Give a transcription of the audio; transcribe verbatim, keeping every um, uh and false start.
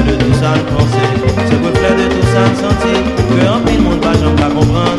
reflet de tout ça le penser, ce reflet de tout ça le sentir, que en pile monde pas j'en pas comprendre.